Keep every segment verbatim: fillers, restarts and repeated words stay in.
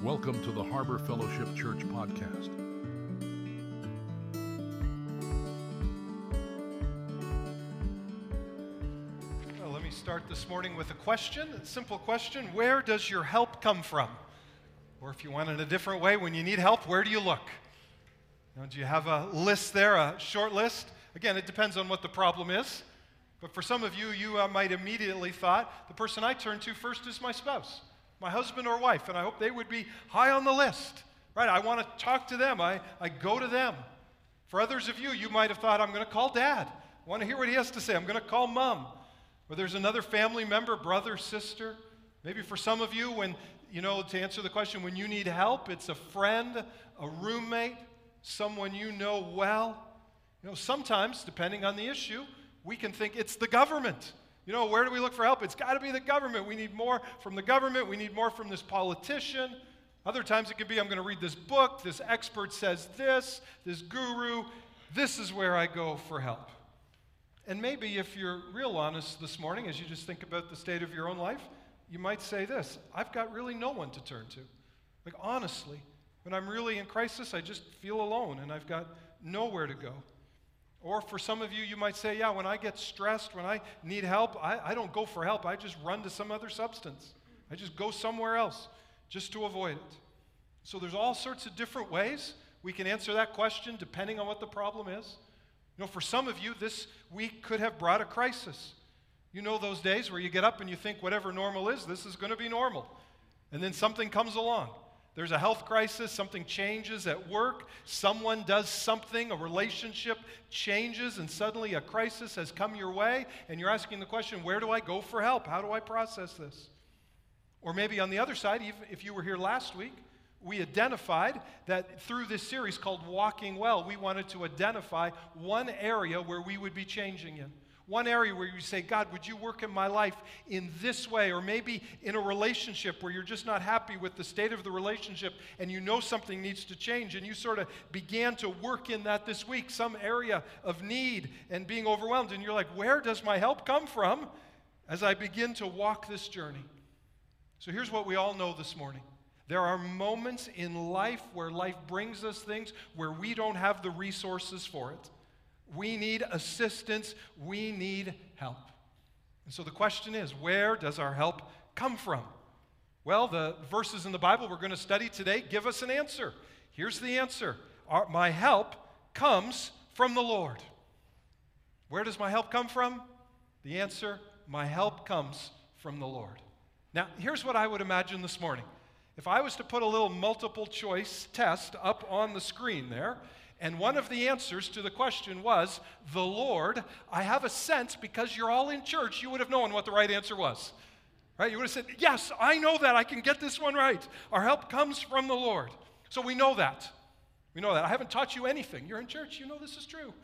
Welcome to the Harbor Fellowship Church podcast. Well, let me start this morning with a question, a simple question. Where does your help come from? Or if you want it in a different way, when you need help, where do you look? Now, do you have a list there, a short list? Again, it depends on what the problem is. But for some of you, you uh, might immediately thought, the person I turn to first is my spouse, my husband or wife, and I hope they would be high on the list, right? I want to talk to them. I, I go to them. For others of you, you might have thought, I'm going to call dad. I want to hear what he has to say. I'm going to call mom. Or there's another family member, brother, sister. Maybe for some of you, when, you know, to answer the question, when you need help, it's a friend, a roommate, someone you know well. You know, sometimes, depending on the issue, we can think it's the government. You know, where do we look for help? It's got to be the government. We need more from the government. We need more from this politician. Other times it could be, I'm going to read this book. This expert says this, this guru. This is where I go for help. And maybe if you're real honest this morning, as you just think about the state of your own life, you might say this, I've got really no one to turn to. Like, honestly, when I'm really in crisis, I just feel alone and I've got nowhere to go. Or for some of you, you might say, yeah, when I get stressed, when I need help, I, I don't go for help. I just run to some other substance. I just go somewhere else just to avoid it. So there's all sorts of different ways we can answer that question depending on what the problem is. You know, for some of you, this week could have brought a crisis. You know those days where you get up and you think whatever normal is, this is going to be normal. And then something comes along. There's a health crisis, something changes at work, someone does something, a relationship changes, and suddenly a crisis has come your way, and you're asking the question, where do I go for help? How do I process this? Or maybe on the other side, even if you were here last week, we identified that through this series called Walking Well, we wanted to identify one area where we would be changing in. One area where you say, God, would you work in my life in this way? Or maybe in a relationship where you're just not happy with the state of the relationship and you know something needs to change, and you sort of began to work in that this week, some area of need and being overwhelmed. And you're like, where does my help come from as I begin to walk this journey? So here's what we all know this morning. There are moments in life where life brings us things where we don't have the resources for it. We need assistance. We need help. And so the question is, where does our help come from? Well, the verses in the Bible we're going to study today give us an answer. Here's the answer. Our, my help comes from the Lord. Where does my help come from? The answer, my help comes from the Lord. Now, here's what I would imagine this morning. If I was to put a little multiple choice test up on the screen there, and one of the answers to the question was, the Lord, I have a sense because you're all in church, you would have known what the right answer was. Right? You would have said, yes, I know that. I can get this one right. Our help comes from the Lord. So we know that. We know that. I haven't taught you anything. You're in church. You know this is true.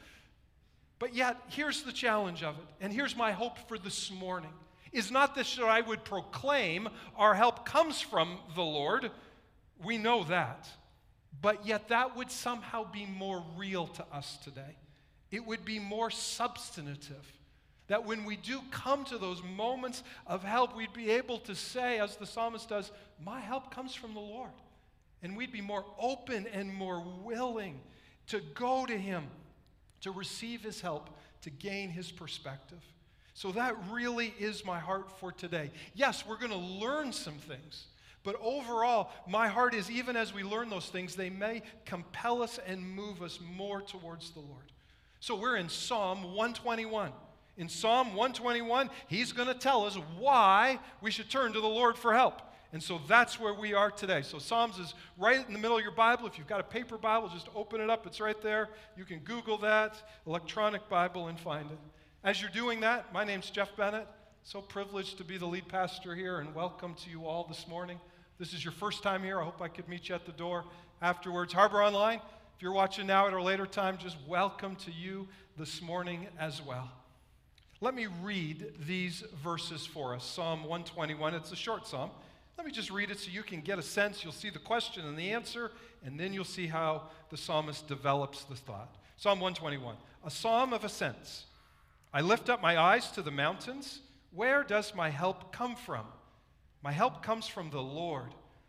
But yet, here's the challenge of it. And here's my hope for this morning. Is not this that I would proclaim our help comes from the Lord. We know that. But yet that would somehow be more real to us today. It would be more substantive. That when we do come to those moments of help, we'd be able to say, as the psalmist does, my help comes from the Lord. And we'd be more open and more willing to go to Him, to receive His help, to gain His perspective. So that really is my heart for today. Yes, we're going to learn some things. But overall, my heart is, even as we learn those things, they may compel us and move us more towards the Lord. So we're in Psalm one twenty-one. In Psalm one twenty-one, he's going to tell us why we should turn to the Lord for help. And so that's where we are today. So Psalms is right in the middle of your Bible. If you've got a paper Bible, just open it up. It's right there. You can Google that, electronic Bible, and find it. As you're doing that, my name's Jeff Bennett. So privileged to be the lead pastor here, and welcome to you all this morning. This is your first time here. I hope I could meet you at the door afterwards. Harbor Online, if you're watching now at a later time, just welcome to you this morning as well. Let me read these verses for us. Psalm one twenty-one, it's a short psalm. Let me just read it so you can get a sense. You'll see the question and the answer, and then you'll see how the psalmist develops the thought. Psalm one twenty-one, a psalm of ascents. I lift up my eyes to the mountains. Where does my help come from? My help comes from the Lord,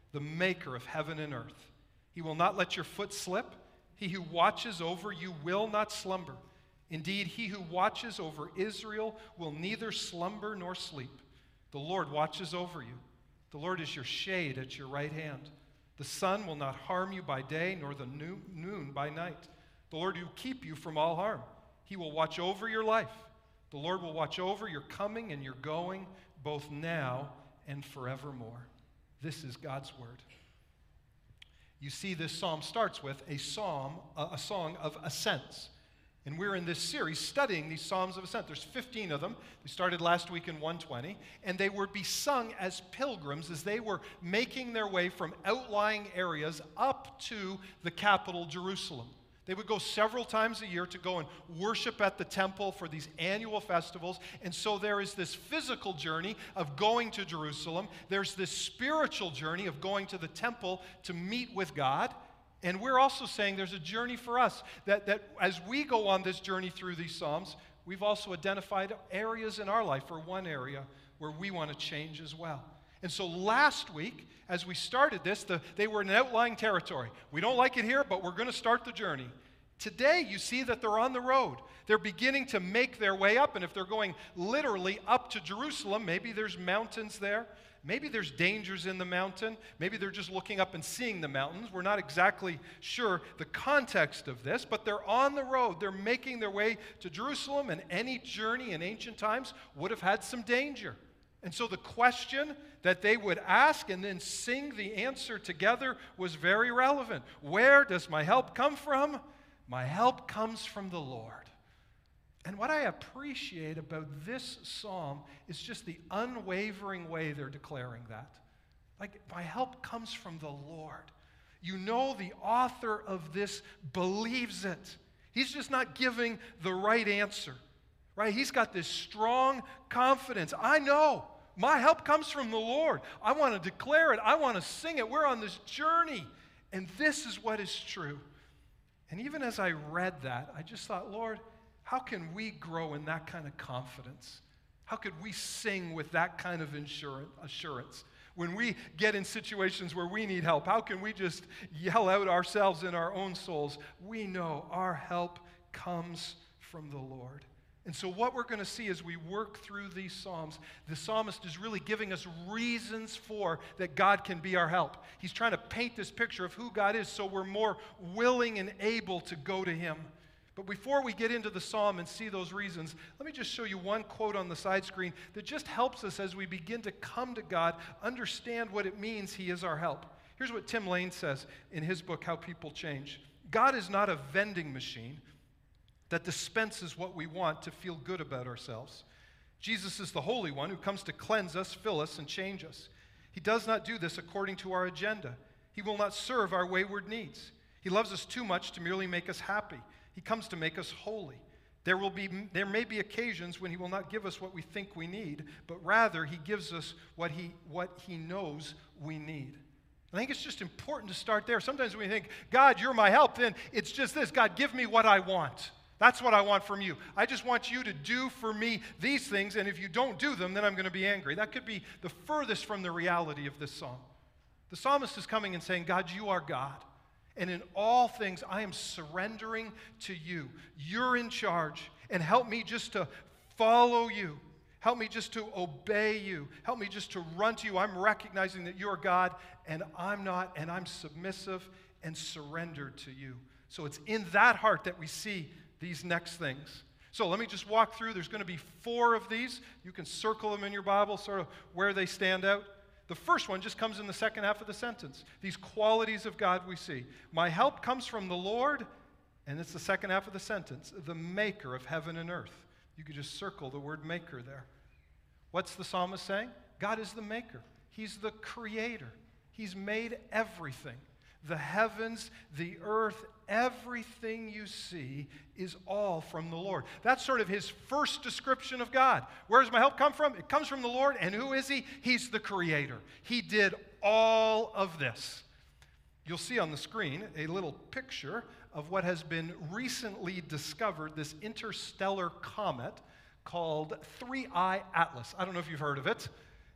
the maker of heaven and earth. He will not let your foot slip. He who watches over you will not slumber. Indeed, he who watches over Israel will neither slumber nor sleep. The Lord watches over you. The Lord is your shade at your right hand. The sun will not harm you by day, nor the noon by night. The Lord will keep you from all harm. He will watch over your life. The Lord will watch over your coming and your going, both now and forevermore. This is God's word. You see, this psalm starts with a psalm, a song of ascents. And we're in this series studying these Psalms of Ascent. There's fifteen of them. We started last week in one twenty. And they would be sung as pilgrims as they were making their way from outlying areas up to the capital, Jerusalem. They would go several times a year to go and worship at the temple for these annual festivals. And so there is this physical journey of going to Jerusalem. There's this spiritual journey of going to the temple to meet with God. And we're also saying there's a journey for us, that, that as we go on this journey through these Psalms, we've also identified areas in our life, or one area, where we want to change as well. And so last week, as we started this, the, they were in an outlying territory. We don't like it here, but we're going to start the journey. Today, you see that they're on the road. They're beginning to make their way up, and if they're going literally up to Jerusalem, maybe there's mountains there. Maybe there's dangers in the mountain. Maybe they're just looking up and seeing the mountains. We're not exactly sure the context of this, but they're on the road. They're making their way to Jerusalem, and any journey in ancient times would have had some danger. And so the question that they would ask and then sing the answer together was very relevant. Where does my help come from? My help comes from the Lord. And what I appreciate about this psalm is just the unwavering way they're declaring that. Like, my help comes from the Lord. You know, the author of this believes it. He's just not giving the right answer, right? He's got this strong confidence. I know my help comes from the Lord. I want to declare it. I want to sing it. We're on this journey, and this is what is true. And even as I read that, I just thought, Lord, how can we grow in that kind of confidence? How could we sing with that kind of assurance? When we get in situations where we need help, how can we just yell out ourselves in our own souls? We know our help comes from the Lord. And so what we're going to see as we work through these Psalms, the psalmist is really giving us reasons for that God can be our help. He's trying to paint this picture of who God is so we're more willing and able to go to him. But before we get into the psalm and see those reasons, let me just show you one quote on the side screen that just helps us as we begin to come to God, understand what it means he is our help. Here's what Tim Lane says in his book, How People Change. God is not a vending machine that dispenses what we want to feel good about ourselves. Jesus is the Holy One who comes to cleanse us, fill us, and change us. He does not do this according to our agenda. He will not serve our wayward needs. He loves us too much to merely make us happy. He comes to make us holy. There will be, there may be occasions when he will not give us what we think we need, but rather he gives us what he, what he knows we need. I think it's just important to start there. Sometimes when we think, God, you're my help, then it's just this, God, give me what I want. That's what I want from you. I just want you to do for me these things, and if you don't do them, then I'm going to be angry. That could be the furthest from the reality of this psalm. The psalmist is coming and saying, God, you are God. And in all things, I am surrendering to you. You're in charge. And help me just to follow you. Help me just to obey you. Help me just to run to you. I'm recognizing that you're God, and I'm not, and I'm submissive and surrendered to you. So it's in that heart that we see these next things. So let me just walk through. There's going to be four of these. You can circle them in your Bible, sort of where they stand out. The first one just comes in the second half of the sentence. These qualities of God we see. My help comes from the Lord, and it's the second half of the sentence, the maker of heaven and earth. You could just circle the word maker there. What's the psalmist saying? God is the maker. He's the creator. He's made everything. The heavens, the earth, everything you see is all from the Lord. That's sort of his first description of God. Where does my help come from? It comes from the Lord. And who is he? He's the creator. He did all of this. You'll see on the screen a little picture of what has been recently discovered, this interstellar comet called three I Atlas. I don't know if you've heard of it.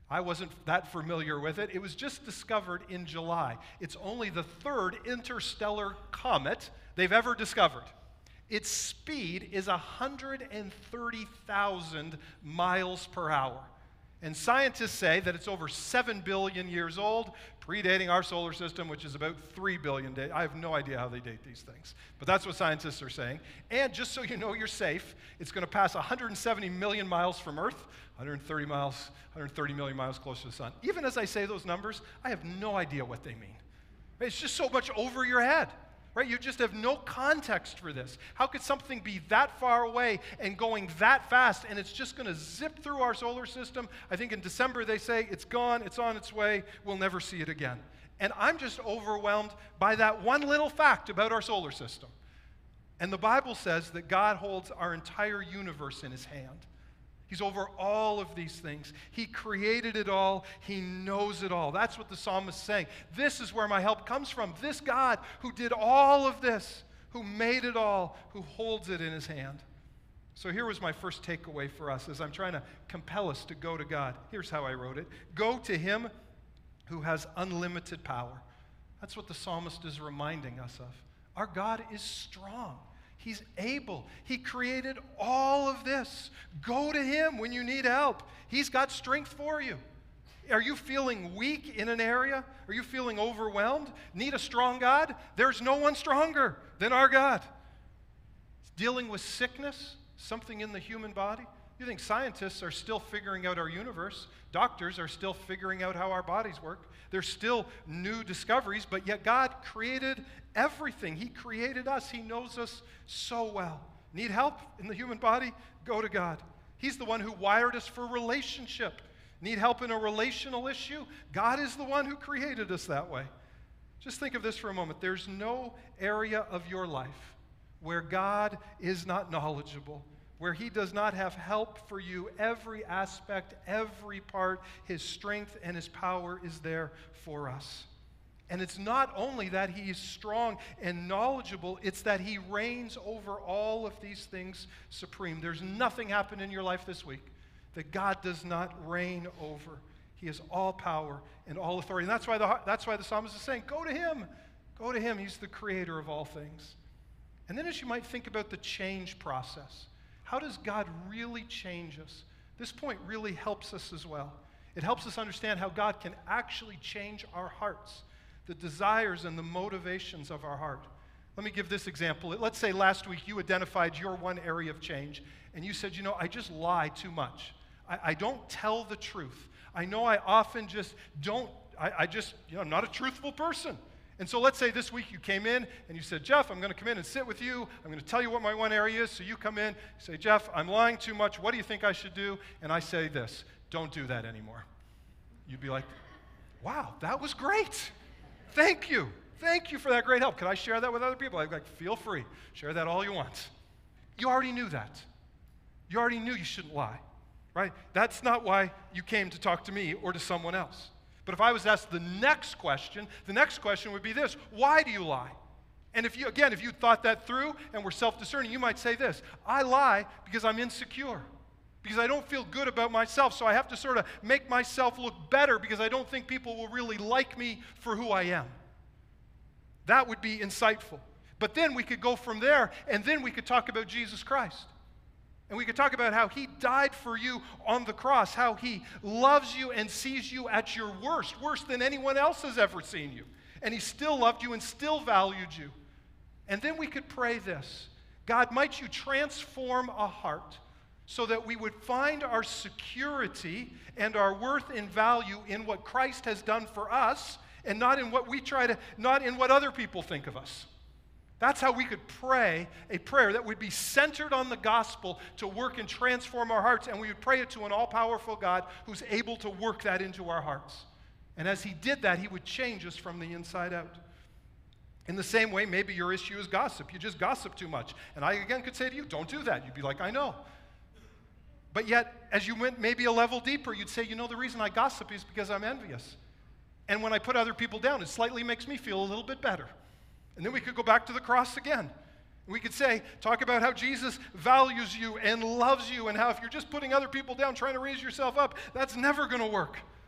I wasn't that familiar with it. It was just discovered in July. It's only the third interstellar comet they've ever discovered. Its speed is one hundred thirty thousand miles per hour. And scientists say that it's over seven billion years old, predating our solar system, which is about three billion days. I have no idea how they date these things, but that's what scientists are saying. And just so you know you're safe, it's going to pass one hundred seventy million miles from Earth, one hundred thirty miles, one hundred thirty million miles closer to the sun. Even as I say those numbers, I have no idea what they mean. It's just so much over your head. Right? You just have no context for this. How could something be that far away and going that fast, and it's just going to zip through our solar system? I think in December they say it's gone, it's on its way, we'll never see it again. And I'm just overwhelmed by that one little fact about our solar system. And the Bible says that God holds our entire universe in his hand. He's over all of these things. He created it all. He knows it all. That's what the psalmist is saying. This is where my help comes from. This God who did all of this, who made it all, who holds it in his hand. So here was my first takeaway for us as I'm trying to compel us to go to God. Here's how I wrote it. Go to him who has unlimited power. That's what the psalmist is reminding us of. Our God is strong. He's able. He created all of this. Go to him when you need help. He's got strength for you. Are you feeling weak in an area? Are you feeling overwhelmed? Need a strong God? There's no one stronger than our God. Dealing with sickness, something in the human body. You think scientists are still figuring out our universe. Doctors are still figuring out how our bodies work. There's still new discoveries, but yet God created everything. He created us. He knows us so well. Need help in the human body? Go to God. He's the one who wired us for relationship. Need help in a relational issue? God is the one who created us that way. Just think of this for a moment. There's no area of your life where God is not knowledgeable, where he does not have help for you. Every aspect, every part, his strength and his power is there for us. And it's not only that he is strong and knowledgeable, it's that he reigns over all of these things supreme. There's nothing happened in your life this week that God does not reign over. He has all power and all authority. And that's why the, that's why the psalmist is saying, go to him. Go to him. He's the creator of all things. And then as you might think about the change process, how does God really change us? This point really helps us as well. It helps us understand how God can actually change our hearts, the desires and the motivations of our heart. Let me give this example. Let's say last week you identified your one area of change, and you said, you know, I just lie too much. I, I don't tell the truth. I know I often just don't, I, I just, you know, I'm not a truthful person. And so let's say this week you came in and you said, Jeff, I'm going to come in and sit with you. I'm going to tell you what my one area is. So you come in, you say, Jeff, I'm lying too much. What do you think I should do? And I say this, don't do that anymore. You'd be like, wow, that was great. Thank you. Thank you for that great help. Could I share that with other people? I'd be like, feel free. Share that all you want. You already knew that. You already knew you shouldn't lie, right? That's not why you came to talk to me or to someone else. But if I was asked the next question, the next question would be this: why do you lie? And if you, again, if you thought that through and were self-discerning, you might say this: I lie because I'm insecure, because I don't feel good about myself, so I have to sort of make myself look better because I don't think people will really like me for who I am. That would be insightful. But then we could go from there, and then we could talk about Jesus Christ. And we could talk about how he died for you on the cross, how he loves you and sees you at your worst, worse than anyone else has ever seen you. And he still loved you and still valued you. And then we could pray this: God, might you transform a heart so that we would find our security and our worth and value in what Christ has done for us, and not in what we try to, not in what other people think of us. That's how we could pray a prayer that would be centered on the gospel to work and transform our hearts, and we would pray it to an all-powerful God who's able to work that into our hearts. And as he did that, he would change us from the inside out. In the same way, maybe your issue is gossip. You just gossip too much. And I, again, could say to you, don't do that. You'd be like, I know. But yet, as you went maybe a level deeper, you'd say, you know, the reason I gossip is because I'm envious. And when I put other people down, it slightly makes me feel a little bit better. And then we could go back to the cross again. We could say, talk about how Jesus values you and loves you, and how if you're just putting other people down, trying to raise yourself up, that's never going to work.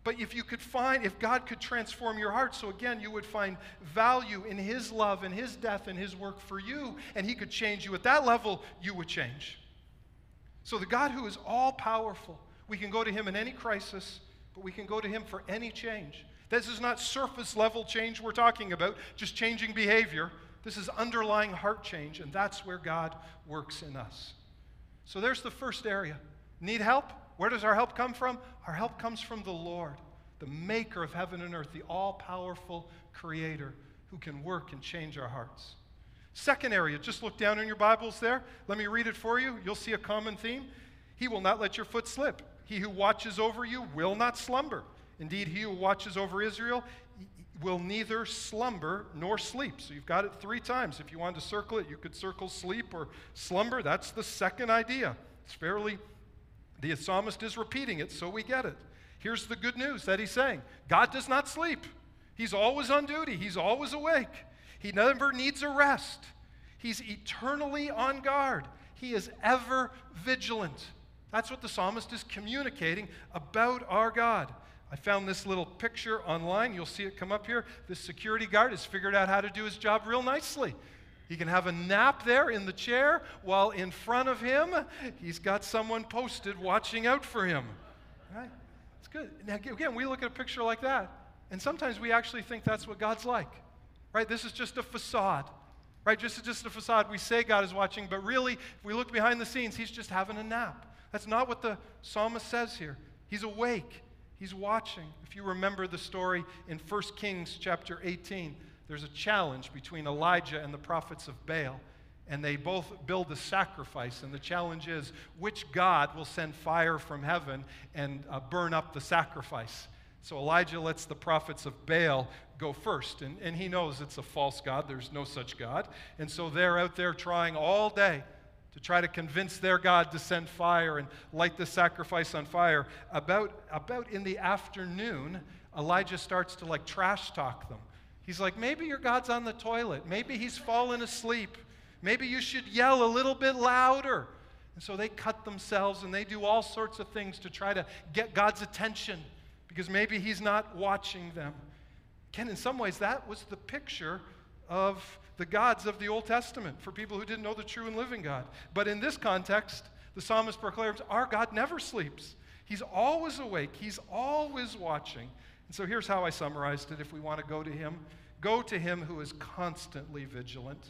But if you could find, if God could transform your heart, so again, you would find value in his love and his death and his work for you, and he could change you at that level, you would change. So the God who is all-powerful, we can go to him in any crisis, but we can go to him for any change. This is not surface-level change we're talking about, just changing behavior. This is underlying heart change, and that's where God works in us. So there's the first area. Need help? Where does our help come from? Our help comes from the Lord, the maker of heaven and earth, the all-powerful creator who can work and change our hearts. Second area, just look down in your Bibles there. Let me read it for you. You'll see a common theme. He will not let your foot slip. He who watches over you will not slumber. Indeed, he who watches over Israel will neither slumber nor sleep. So you've got it three times. If you wanted to circle it, you could circle sleep or slumber. That's the second idea. It's fairly, the psalmist is repeating it, so we get it. Here's the good news that he's saying. God does not sleep. He's always on duty. He's always awake. He never needs a rest. He's eternally on guard. He is ever vigilant. That's what the psalmist is communicating about our God. I found this little picture online. You'll see it come up here. This security guard has figured out how to do his job real nicely. He can have a nap there in the chair while in front of him, he's got someone posted watching out for him. Right? It's good. Now, again, we look at a picture like that, and sometimes we actually think that's what God's like. Right? This is just a facade. Right? Just, just a facade. We say God is watching, but really, if we look behind the scenes, he's just having a nap. That's not what the psalmist says here. He's awake. He's watching. If you remember the story in First Kings chapter eighteen, there's a challenge between Elijah and the prophets of Baal, and they both build a sacrifice, and the challenge is which God will send fire from heaven and uh, burn up the sacrifice. So Elijah lets the prophets of Baal go first, and, and he knows it's a false God. There's no such God. And so they're out there trying all day to try to convince their God to send fire and light the sacrifice on fire. About, about in the afternoon, Elijah starts to like trash talk them. He's like, maybe your God's on the toilet. Maybe he's fallen asleep. Maybe you should yell a little bit louder. And so they cut themselves and they do all sorts of things to try to get God's attention because maybe he's not watching them. Again, in some ways, that was the picture of the gods of the Old Testament for people who didn't know the true and living God. But in this context, the psalmist proclaims, our God never sleeps. He's always awake. He's always watching. And so here's how I summarized it if we want to go to him. Go to him who is constantly vigilant.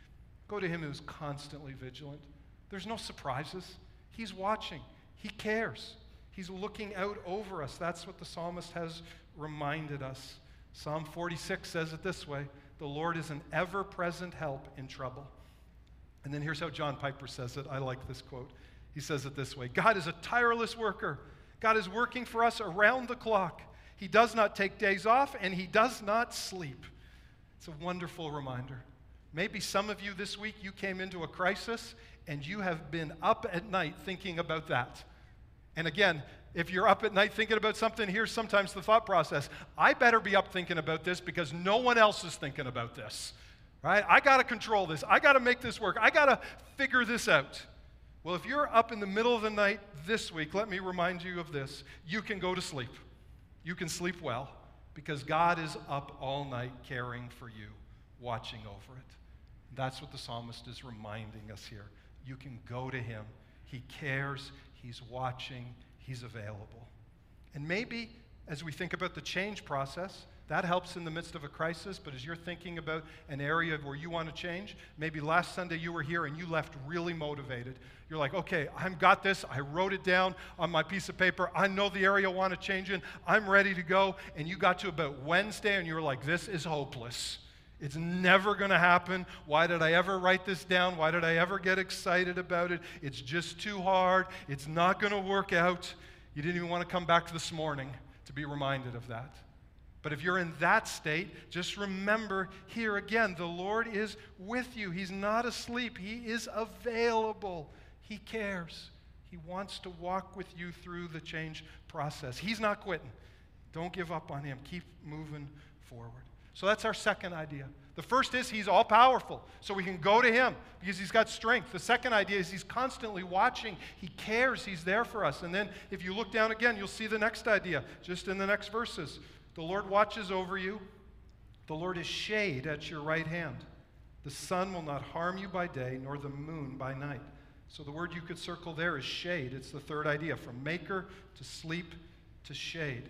Go to him who is constantly vigilant. There's no surprises. He's watching. He cares. He's looking out over us. That's what the psalmist has reminded us. Psalm forty-six says it this way. The Lord is an ever-present help in trouble. And then here's how John Piper says it. I like this quote. He says it this way. God is a tireless worker. God is working for us around the clock. He does not take days off, and he does not sleep. It's a wonderful reminder. Maybe some of you this week, you came into a crisis, and you have been up at night thinking about that. And again, if you're up at night thinking about something, here's sometimes the thought process. I better be up thinking about this because no one else is thinking about this. Right? I got to control this. I got to make this work. I got to figure this out. Well, if you're up in the middle of the night this week, let me remind you of this. You can go to sleep. You can sleep well because God is up all night caring for you, watching over it. That's what the psalmist is reminding us here. You can go to him. He cares. He's watching. He's available. And maybe as we think about the change process, that helps in the midst of a crisis, but as you're thinking about an area where you want to change, maybe last Sunday you were here and you left really motivated. You're like, okay, I've got this. I wrote it down on my piece of paper. I know the area I want to change in. I'm ready to go. And you got to about Wednesday and you were like, this is hopeless. It's never going to happen. Why did I ever write this down? Why did I ever get excited about it? It's just too hard. It's not going to work out. You didn't even want to come back this morning to be reminded of that. But if you're in that state, just remember here again, the Lord is with you. He's not asleep. He is available. He cares. He wants to walk with you through the change process. He's not quitting. Don't give up on him. Keep moving forward. So that's our second idea. The first is he's all-powerful, so we can go to him because he's got strength. The second idea is he's constantly watching. He cares. He's there for us. And then if you look down again, you'll see the next idea, just in the next verses. The Lord watches over you. The Lord is shade at your right hand. The sun will not harm you by day, nor the moon by night. So the word you could circle there is shade. It's the third idea, from maker to sleep to shade.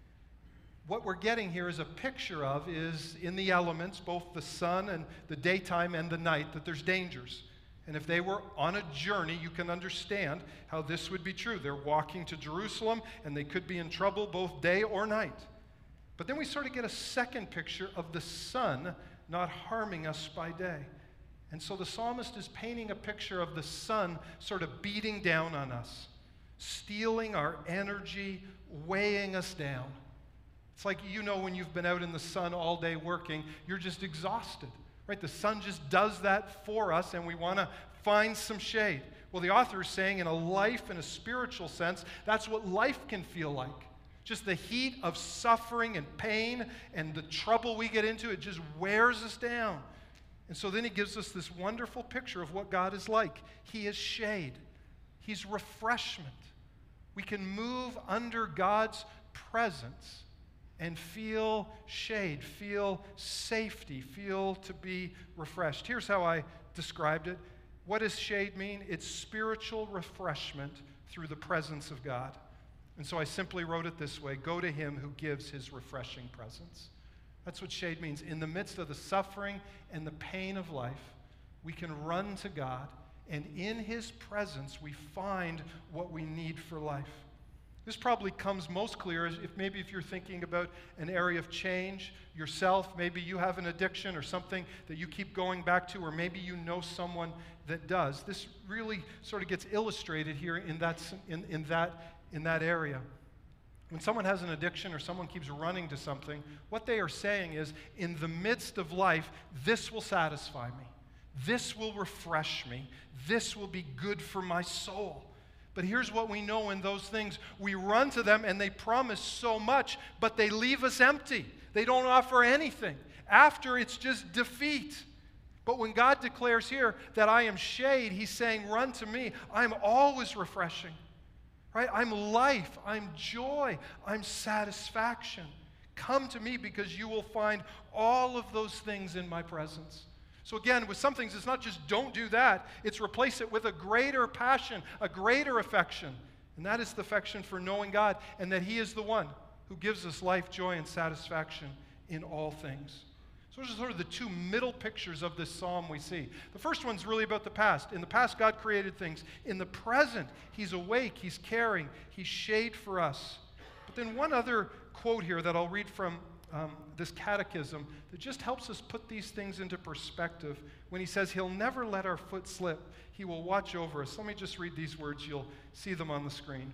What we're getting here is a picture of is in the elements, both the sun and the daytime and the night, that there's dangers. And if they were on a journey, you can understand how this would be true. They're walking to Jerusalem, and they could be in trouble both day or night. But then we sort of get a second picture of the sun not harming us by day. And so the psalmist is painting a picture of the sun sort of beating down on us, stealing our energy, weighing us down. It's like, you know, when you've been out in the sun all day working, you're just exhausted, right? The sun just does that for us, and we want to find some shade. Well, the author is saying in a life, in a spiritual sense, that's what life can feel like. Just the heat of suffering and pain and the trouble we get into, it just wears us down. And so then he gives us this wonderful picture of what God is like. He is shade. He's refreshment. We can move under God's presence and feel shade, feel safety, feel to be refreshed. Here's how I described it. What does shade mean? It's spiritual refreshment through the presence of God. And so I simply wrote it this way: go to him who gives his refreshing presence. That's what shade means. In the midst of the suffering and the pain of life, we can run to God, and in his presence we find what we need for life. This probably comes most clear if maybe if you're thinking about an area of change yourself, maybe you have an addiction or something that you keep going back to, or maybe you know someone that does. This really sort of gets illustrated here in that, in, in that, in that area. When someone has an addiction or someone keeps running to something, what they are saying is, in the midst of life, this will satisfy me. This will refresh me. This will be good for my soul. But here's what we know in those things. We run to them and they promise so much, but they leave us empty. They don't offer anything. After, it's just defeat. But when God declares here that I am shade, he's saying, run to me. I'm always refreshing. Right? I'm life. I'm joy. I'm satisfaction. Come to me because you will find all of those things in my presence. So again, with some things, it's not just don't do that. It's replace it with a greater passion, a greater affection. And that is the affection for knowing God, and that he is the one who gives us life, joy, and satisfaction in all things. So those are sort of the two middle pictures of this psalm we see. The first one's really about the past. In the past, God created things. In the present, he's awake, he's caring, he's shade for us. But then one other quote here that I'll read from Um, this catechism that just helps us put these things into perspective when he says he'll never let our foot slip. He will watch over us. Let me just read these words. You'll see them on the screen.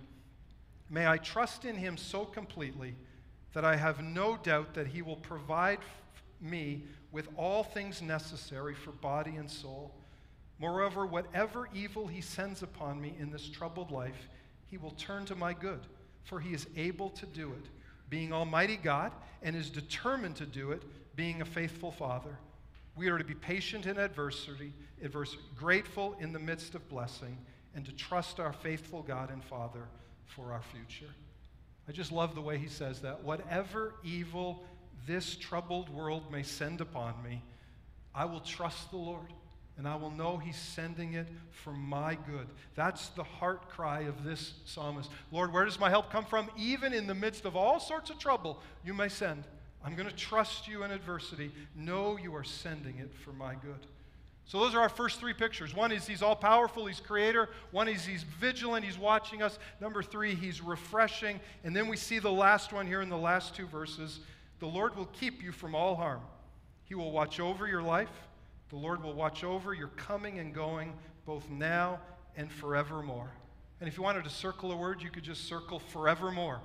May I trust in him so completely that I have no doubt that he will provide f- me with all things necessary for body and soul. Moreover, whatever evil he sends upon me in this troubled life, he will turn to my good, for he is able to do it, being Almighty God, and is determined to do it, being a faithful Father. We are to be patient in adversity, adversity, grateful in the midst of blessing, and to trust our faithful God and Father for our future. I just love the way he says that. Whatever evil this troubled world may send upon me, I will trust the Lord, and I will know he's sending it for my good. That's the heart cry of this psalmist. Lord, where does my help come from? Even in the midst of all sorts of trouble you may send. I'm going to trust you in adversity. Know you are sending it for my good. So those are our first three pictures. One is he's all-powerful, he's creator. One is he's vigilant, he's watching us. Number three, he's refreshing. And then we see the last one here in the last two verses. The Lord will keep you from all harm. He will watch over your life. The Lord will watch over your coming and going, both now and forevermore. And if you wanted to circle a word, you could just circle forevermore.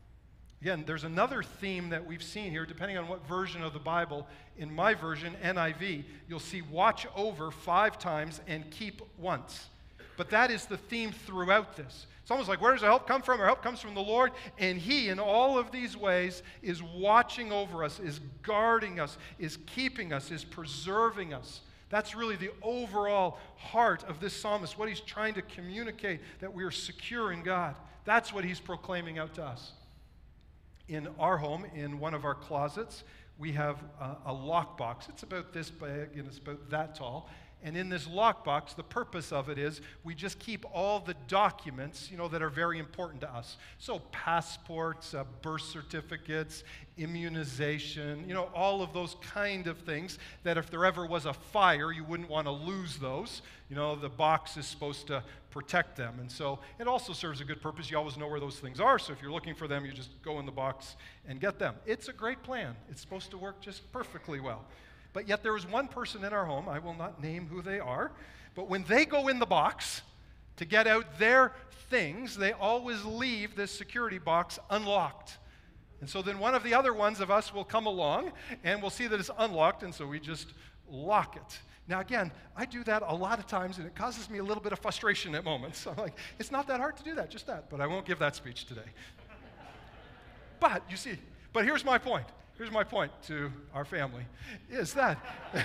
Again, there's another theme that we've seen here, depending on what version of the Bible. In my version, N I V, you'll see watch over five times and keep once. But that is the theme throughout this. It's almost like, where does our help come from? Our help comes from the Lord, and He, in all of these ways, is watching over us, is guarding us, is keeping us, is preserving us. That's really the overall heart of this psalmist, what he's trying to communicate, that we are secure in God. That's what he's proclaiming out to us. In our home, in one of our closets, we have a, a lockbox. It's about this big, and it's about that tall. And in this lockbox, the purpose of it is we just keep all the documents, you know, that are very important to us. So passports, uh, birth certificates, immunization, you know, all of those kind of things that if there ever was a fire, you wouldn't want to lose those. You know, the box is supposed to protect them. And so it also serves a good purpose. You always know where those things are. So if you're looking for them, you just go in the box and get them. It's a great plan. It's supposed to work just perfectly well. But yet there was one person in our home, I will not name who they are, but when they go in the box to get out their things, they always leave this security box unlocked. And so then one of the other ones of us will come along and we'll see that it's unlocked, and so we just lock it. Now again, I do that a lot of times and it causes me a little bit of frustration at moments. I'm like, it's not that hard to do that, just that, but I won't give that speech today. But you see, but here's my point. Here's my point to our family, is that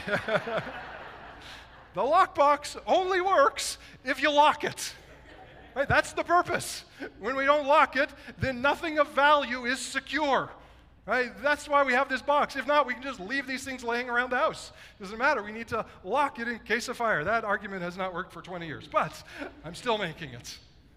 the lockbox only works if you lock it. Right? That's the purpose. When we don't lock it, then nothing of value is secure. Right? That's why we have this box. If not, we can just leave these things laying around the house. Doesn't matter. We need to lock it in case of fire. That argument has not worked for twenty years, but I'm still making it.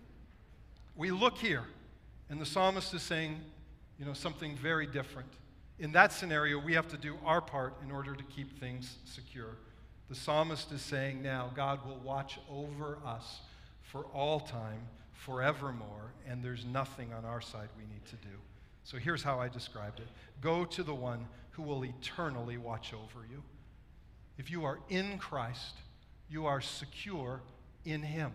We look here, and the psalmist is saying, you know, something very different. In that scenario, we have to do our part in order to keep things secure. The psalmist is saying now, God will watch over us for all time, forevermore, and there's nothing on our side we need to do. So here's how I described it. Go to the one who will eternally watch over you. If you are in Christ, you are secure in Him.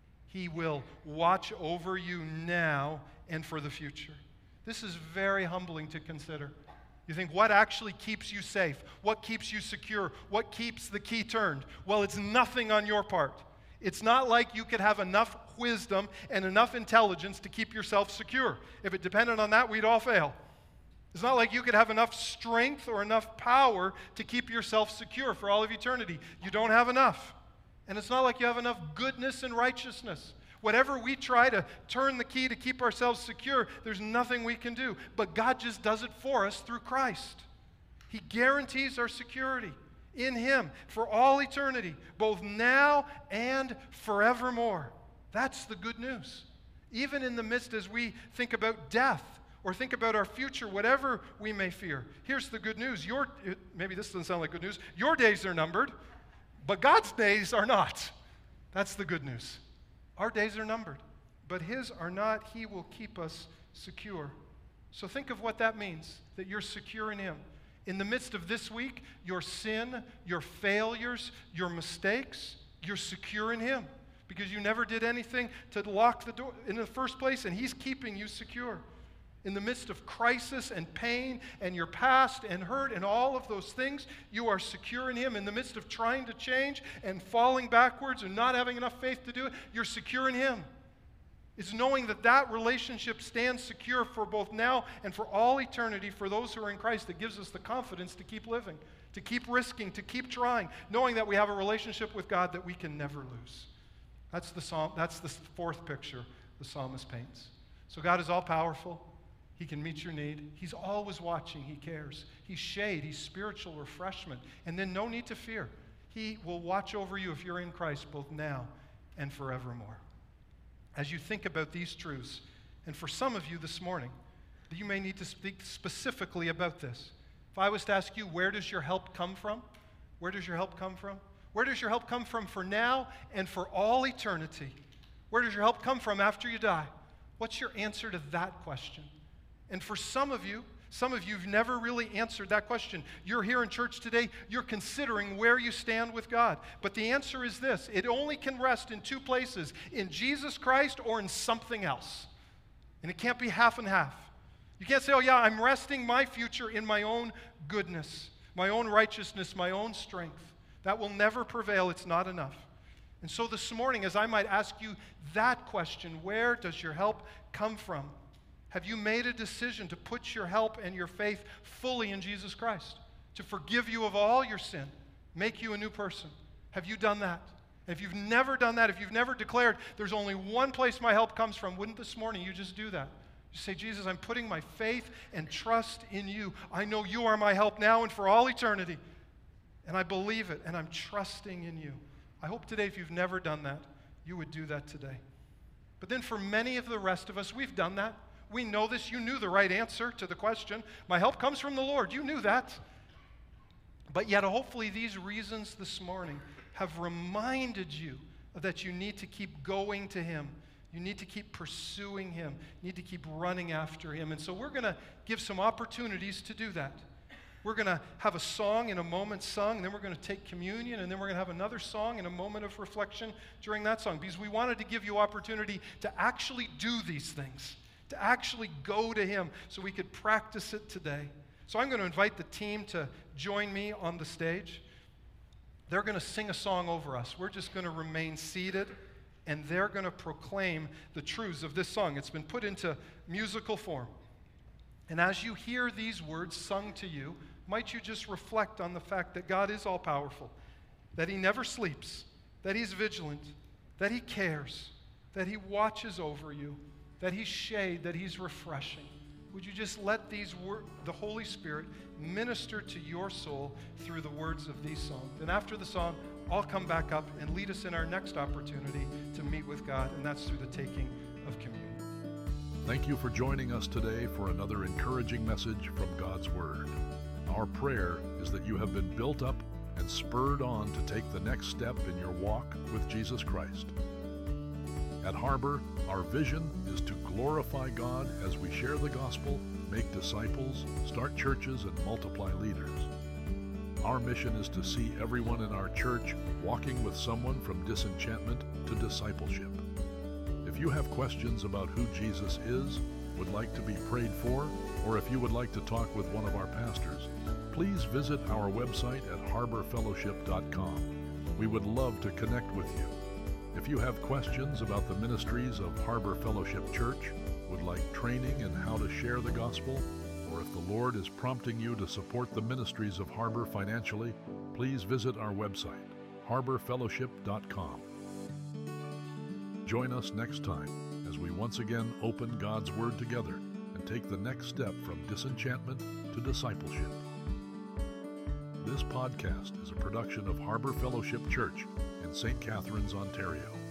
He will watch over you now and for the future. This is very humbling to consider. You think, what actually keeps you safe? What keeps you secure? What keeps the key turned? Well, it's nothing on your part. It's not like you could have enough wisdom and enough intelligence to keep yourself secure. If it depended on that, we'd all fail. It's not like you could have enough strength or enough power to keep yourself secure for all of eternity. You don't have enough. And it's not like you have enough goodness and righteousness. Whatever we try to turn the key to keep ourselves secure, there's nothing we can do. But God just does it for us through Christ. He guarantees our security in Him for all eternity, both now and forevermore. That's the good news. Even in the midst as we think about death or think about our future, whatever we may fear, here's the good news. Your, maybe this doesn't sound like good news. Your days are numbered, but God's days are not. That's the good news. Our days are numbered, but His are not. He will keep us secure. So think of what that means, that you're secure in Him. In the midst of this week, your sin, your failures, your mistakes, you're secure in Him because you never did anything to lock the door in the first place, and He's keeping you secure. In the midst of crisis and pain and your past and hurt and all of those things, you are secure in Him. In the midst of trying to change and falling backwards and not having enough faith to do it, you're secure in Him. It's knowing that that relationship stands secure for both now and for all eternity for those who are in Christ that gives us the confidence to keep living, to keep risking, to keep trying, knowing that we have a relationship with God that we can never lose. That's the psalm. That's the fourth picture the psalmist paints. So God is all-powerful. He can meet your need. He's always watching. He cares. He's shade. He's spiritual refreshment. And then no need to fear. He will watch over you if you're in Christ both now and forevermore. As you think about these truths, and for some of you this morning, you may need to speak specifically about this. If I was to ask you, where does your help come from? Where does your help come from? Where does your help come from for now and for all eternity? Where does your help come from after you die? What's your answer to that question? And for some of you, some of you have never really answered that question. You're here in church today, you're considering where you stand with God. But the answer is this: it only can rest in two places, in Jesus Christ or in something else. And it can't be half and half. You can't say, oh yeah, I'm resting my future in my own goodness, my own righteousness, my own strength. That will never prevail. It's not enough. And so this morning, as I might ask you that question, where does your help come from? Have you made a decision to put your help and your faith fully in Jesus Christ, to forgive you of all your sin, make you a new person? Have you done that? If you've never done that, if you've never declared, there's only one place my help comes from, wouldn't this morning you just do that? You say, Jesus, I'm putting my faith and trust in you. I know you are my help now and for all eternity. And I believe it, and I'm trusting in you. I hope today, if you've never done that, you would do that today. But then for many of the rest of us, we've done that. We know this. You knew the right answer to the question. My help comes from the Lord. You knew that. But yet, hopefully, these reasons this morning have reminded you that you need to keep going to Him. You need to keep pursuing Him. You need to keep running after Him. And so we're going to give some opportunities to do that. We're going to have a song in a moment sung, and then we're going to take communion, and then we're going to have another song and a moment of reflection during that song, because we wanted to give you opportunity to actually do these things, to actually go to Him so we could practice it today. So I'm going to invite the team to join me on the stage. They're going to sing a song over us. We're just going to remain seated, and they're going to proclaim the truths of this song. It's been put into musical form. And as you hear these words sung to you, might you just reflect on the fact that God is all-powerful, that He never sleeps, that He's vigilant, that He cares, that He watches over you, that He's shade, that He's refreshing. Would you just let these wor- the Holy Spirit minister to your soul through the words of these songs? And after the song, I'll come back up and lead us in our next opportunity to meet with God, and that's through the taking of communion. Thank you for joining us today for another encouraging message from God's Word. Our prayer is that you have been built up and spurred on to take the next step in your walk with Jesus Christ. At Harbor, our vision is to glorify God as we share the gospel, make disciples, start churches, and multiply leaders. Our mission is to see everyone in our church walking with someone from disenchantment to discipleship. If you have questions about who Jesus is, would like to be prayed for, or if you would like to talk with one of our pastors, please visit our website at harbor fellowship dot com. We would love to connect with you. If you have questions about the ministries of Harbor Fellowship Church, would like training in how to share the gospel, or if the Lord is prompting you to support the ministries of Harbor financially, please visit our website, harbor fellowship dot com. Join us next time as we once again open God's Word together and take the next step from disenchantment to discipleship. This podcast is a production of Harbor Fellowship Church in Saint Catharines, Ontario.